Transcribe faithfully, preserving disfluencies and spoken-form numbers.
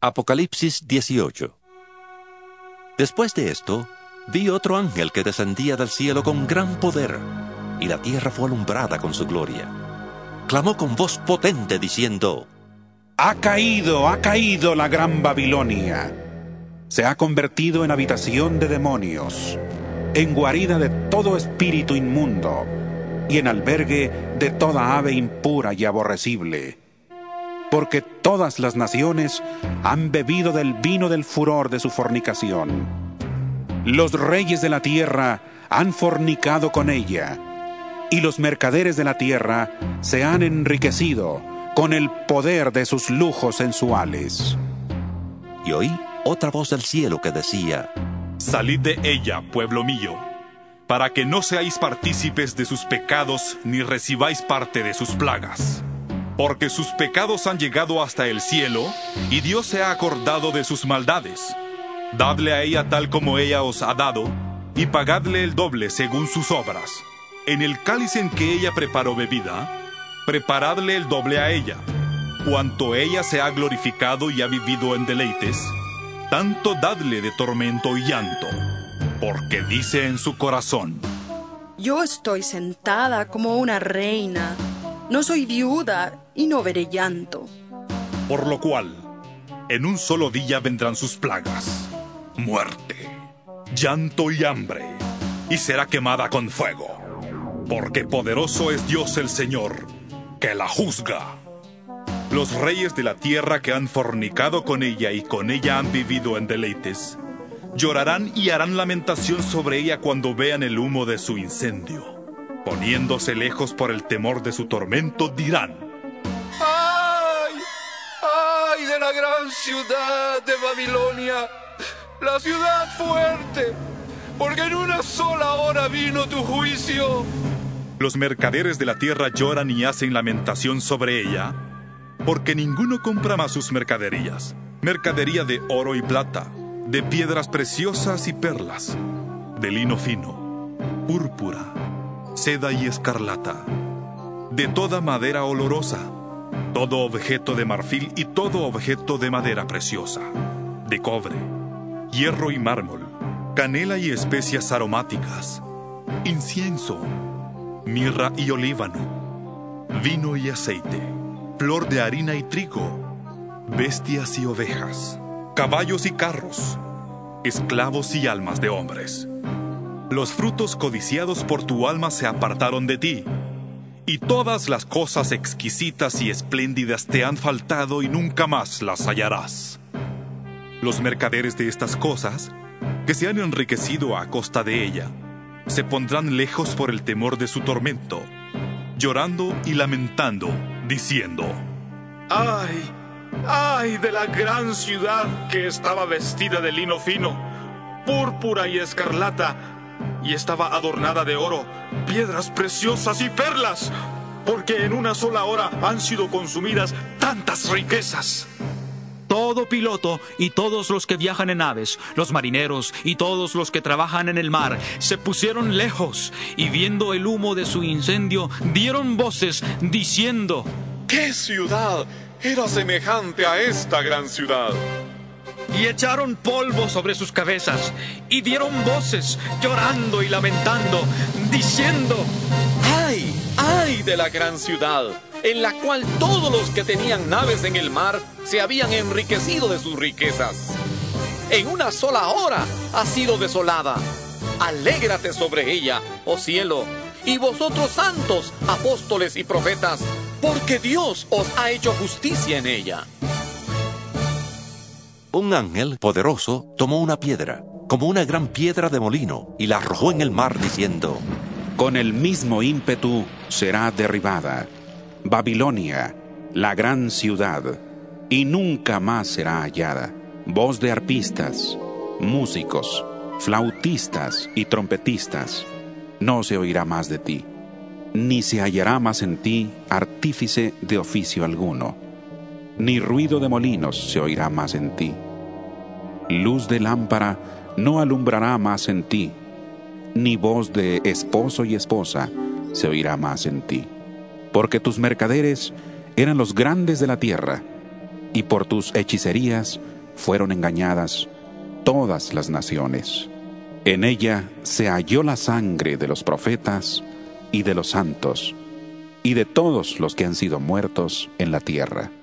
Apocalipsis dieciocho. Después de esto, vi otro ángel que descendía del cielo con gran poder, y la tierra fue alumbrada con su gloria. Clamó con voz potente diciendo: Ha caído, ha caído la gran Babilonia. Se ha convertido en habitación de demonios, en guarida de todo espíritu inmundo, y en albergue de toda ave impura y aborrecible. Porque todas las naciones han bebido del vino del furor de su fornicación. Los reyes de la tierra han fornicado con ella, y los mercaderes de la tierra se han enriquecido con el poder de sus lujos sensuales. Y oí otra voz del cielo que decía: Salid de ella, pueblo mío, para que no seáis partícipes de sus pecados, ni recibáis parte de sus plagas. Porque sus pecados han llegado hasta el cielo, y Dios se ha acordado de sus maldades. Dadle a ella tal como ella os ha dado, y pagadle el doble según sus obras. En el cáliz en que ella preparó bebida, preparadle el doble a ella. Cuanto ella se ha glorificado y ha vivido en deleites, tanto dadle de tormento y llanto, porque dice en su corazón: Yo estoy sentada como una reina, no soy viuda y no veré llanto. Por lo cual, en un solo día vendrán sus plagas: muerte, llanto y hambre, y será quemada con fuego. Porque poderoso es Dios el Señor, que la juzga. Los reyes de la tierra que han fornicado con ella y con ella han vivido en deleites, llorarán y harán lamentación sobre ella cuando vean el humo de su incendio. Poniéndose lejos por el temor de su tormento, dirán: ¡Ay! ¡Ay de la gran ciudad de Babilonia! ¡La ciudad fuerte! Porque en una sola hora vino tu juicio. Los mercaderes de la tierra lloran y hacen lamentación sobre ella, porque ninguno compra más sus mercaderías. Mercadería de oro y plata, de piedras preciosas y perlas, de lino fino, púrpura, seda y escarlata, de toda madera olorosa, todo objeto de marfil y todo objeto de madera preciosa, de cobre, hierro y mármol, canela y especias aromáticas, incienso, mirra y olíbano, vino y aceite, flor de harina y trigo, bestias y ovejas, caballos y carros, esclavos y almas de hombres. Los frutos codiciados por tu alma se apartaron de ti, y todas las cosas exquisitas y espléndidas te han faltado y nunca más las hallarás. Los mercaderes de estas cosas, que se han enriquecido a costa de ella, se pondrán lejos por el temor de su tormento, llorando y lamentando, diciendo: ¡Ay! ¡Ay de la gran ciudad que estaba vestida de lino fino, púrpura y escarlata, y estaba adornada de oro, piedras preciosas y perlas! Porque en una sola hora han sido consumidas tantas riquezas. Todo piloto y todos los que viajan en aves, los marineros y todos los que trabajan en el mar, se pusieron lejos y viendo el humo de su incendio, dieron voces diciendo: ¿Qué ciudad era semejante a esta gran ciudad? Y echaron polvo sobre sus cabezas y dieron voces llorando y lamentando, diciendo: ¡Ay! ¡Ay de la gran ciudad! En la cual todos los que tenían naves en el mar se habían enriquecido de sus riquezas. En una sola hora ha sido desolada. Alégrate sobre ella, oh cielo, y vosotros santos, apóstoles y profetas, porque Dios os ha hecho justicia en ella. Un ángel poderoso tomó una piedra, como una gran piedra de molino, y la arrojó en el mar, diciendo: Con el mismo ímpetu será derribada Babilonia, la gran ciudad, y nunca más será hallada. Voz de arpistas, músicos, flautistas y trompetistas, no se oirá más de ti, ni se hallará más en ti artífice de oficio alguno, ni ruido de molinos se oirá más en ti. Luz de lámpara no alumbrará más en ti, ni voz de esposo y esposa se oirá más en ti. Porque tus mercaderes eran los grandes de la tierra, y por tus hechicerías fueron engañadas todas las naciones. En ella se halló la sangre de los profetas y de los santos, y de todos los que han sido muertos en la tierra.